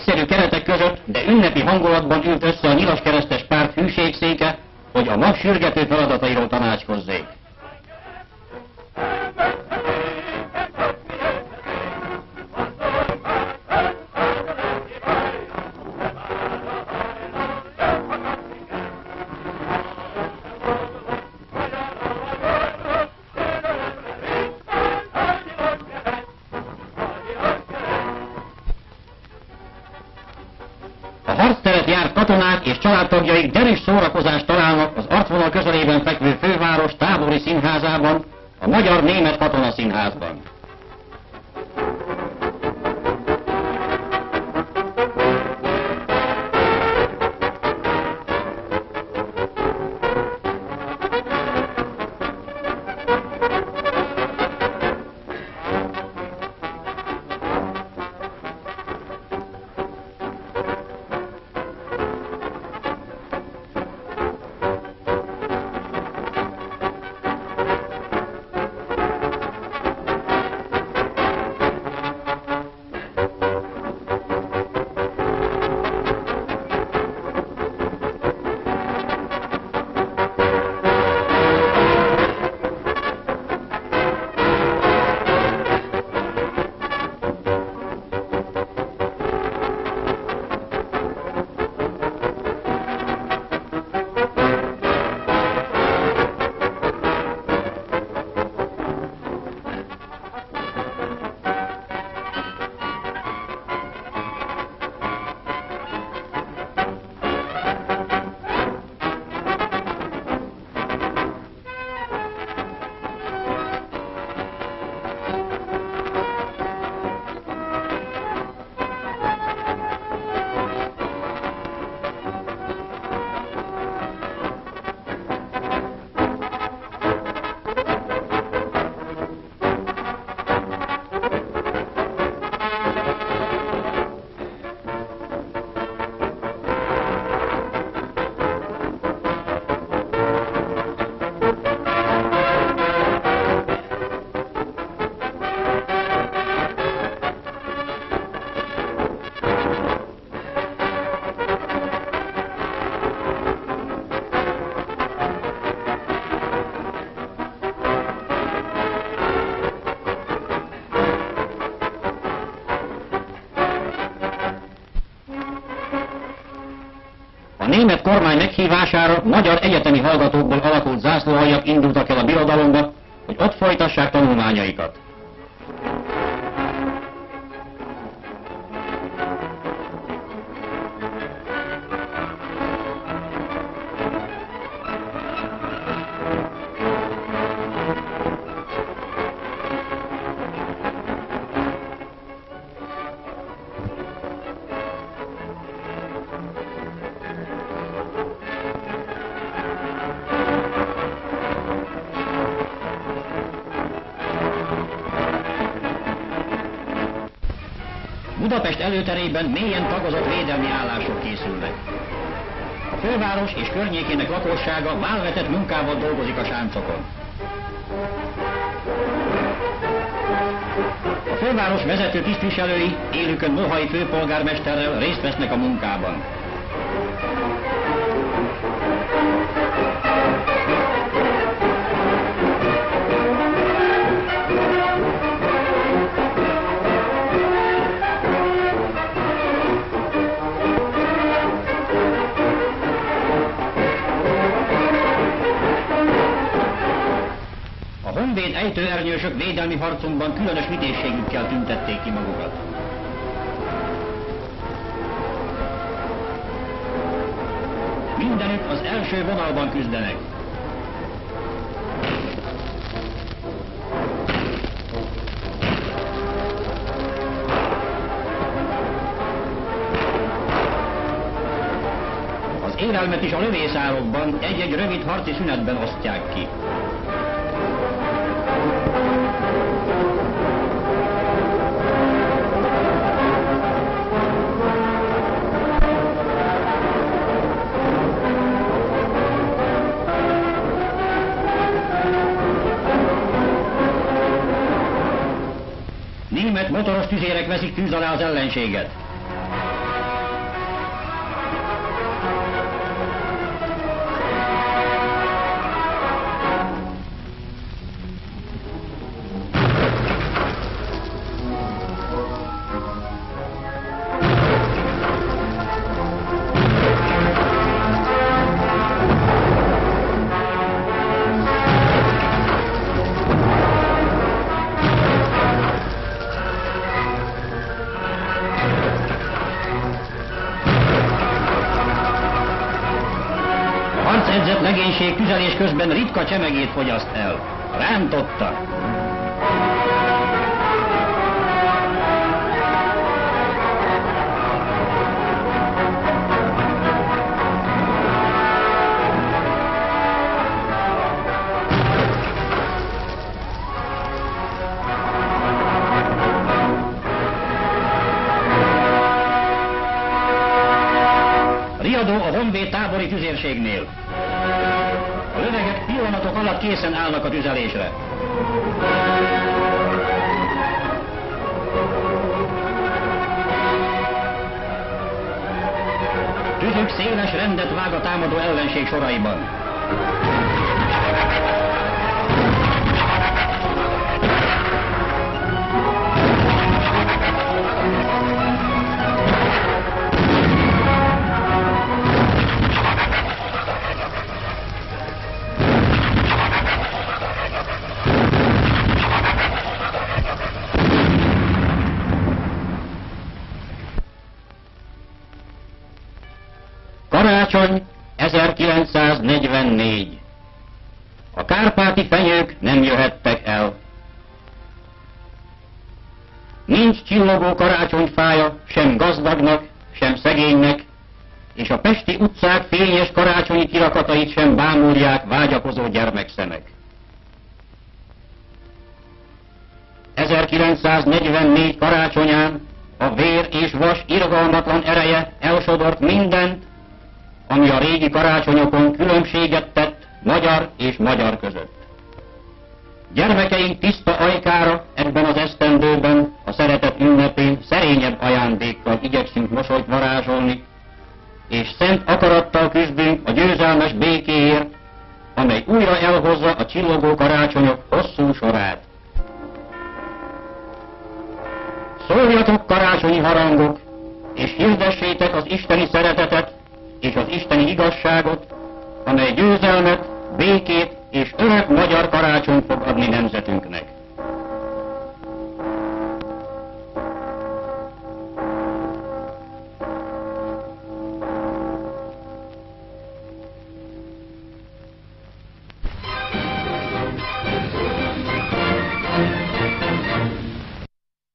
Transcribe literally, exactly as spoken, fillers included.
Egyszerű keretek között, de ünnepi hangulatban ült össze a nyilaskeresztes párt hűségszéke, hogy a nap sürgető feladatairól tanácskozzék. Harcteret járt katonák és családtagjaik derűs szórakozást találnak az arcvonal közelében fekvő főváros tábori színházában, a Magyar-Német Katonaszínházban. A német kormány meghívására magyar egyetemi hallgatókból alakult zászlóaljak indultak el a birodalomba, hogy ott folytassák tanulmányaikat. Budapest előterében mélyen tagozott védelmi állások készülnek. A főváros és környékének lakossága válvetett munkával dolgozik a sáncokon. A főváros vezető tisztviselői, élükön Mohai főpolgármesterrel részt vesznek a munkában. A honvéd ejtőernyősök védelmi harcunkban különös vitézségükkel tüntették ki magukat. Mindenütt az első vonalban küzdenek. Az élelmet is a lövészárokban egy-egy rövid harci szünetben osztják ki. Német motoros tüzérek veszik tűz alá az ellenséget. Eledzett legénység tüzelés közben ritka csemegét fogyaszt el. Rántotta. Riadó a honvéd tábori tüzérségnél. A lövegek pillanatok alatt készen állnak a tüzelésre. Tüzük széles rendet vág a támadó ellenség soraiban. Karácsony ezerkilencszáznegyvennégy. A kárpáti fenyők nem jöhettek el. Nincs csillogó karácsonyfája sem gazdagnak, sem szegénynek, és a pesti utcák fényes karácsonyi kirakatait sem bámulják vágyakozó gyermekszemek. ezerkilencszáznegyvennégy karácsonyán a vér és vas irgalmatlan ereje elsodort mindent, ami a régi karácsonyokon különbséget tett magyar és magyar között. Gyermekeink tiszta ajkára ebben az esztendőben, a szeretet ünnepén szerényebb ajándékkal igyekszünk mosolyt varázsolni, és szent akarattal küzdünk a győzelmes békéért, amely újra elhozza a csillogó karácsonyok hosszú sorát. Szóljatok karácsonyi harangok, és hirdessétek az isteni szeretetet és az isteni igazságot, amely győzelmet